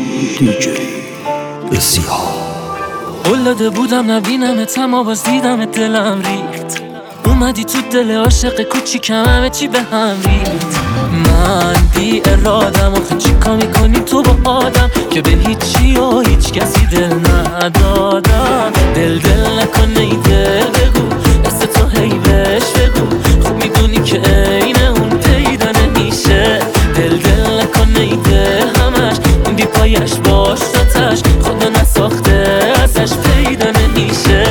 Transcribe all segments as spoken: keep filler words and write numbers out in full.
دیجی بسیار قول داده بودم نبینمت اما باز دیدمت دلم ریخت. اومدی تو دل عاشق کوچیکم همه چی به هم ریخت. من بی ارادم آخه چیکار میکنی تو با آدم که به هیچی و هیچ کسی دل ندادم. دل دل نکن ای دل بگو دست تو هی بهش بگو خوب میدونی که عین اون پیدا نمیشه. دل دل نکن ای دل همش این بی پایش باش تاتش خدا نساخته ازش پیدا نمیشه.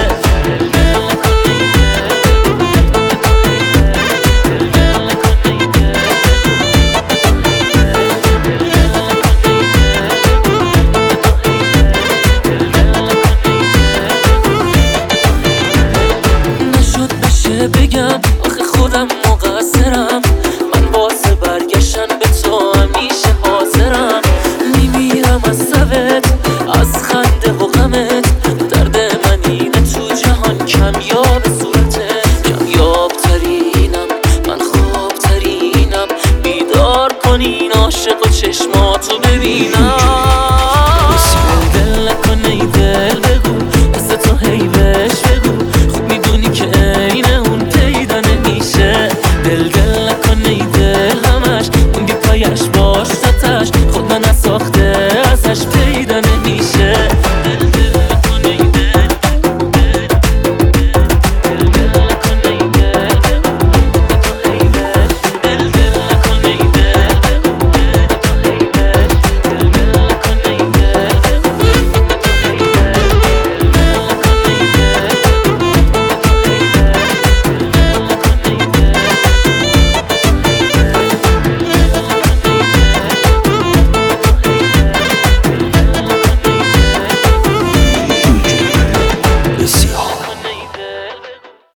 بگم آخه خودم مقصرم، من واسه برگشتن به تو همیشه حاضرم. میمیرم از سبت از خنده و غمت، درد من اینه تو جهان کمیاب صورتت. کمیاب ترینم من خواب ترینم، بیدار کنین عاشق و چشماتو ببینم.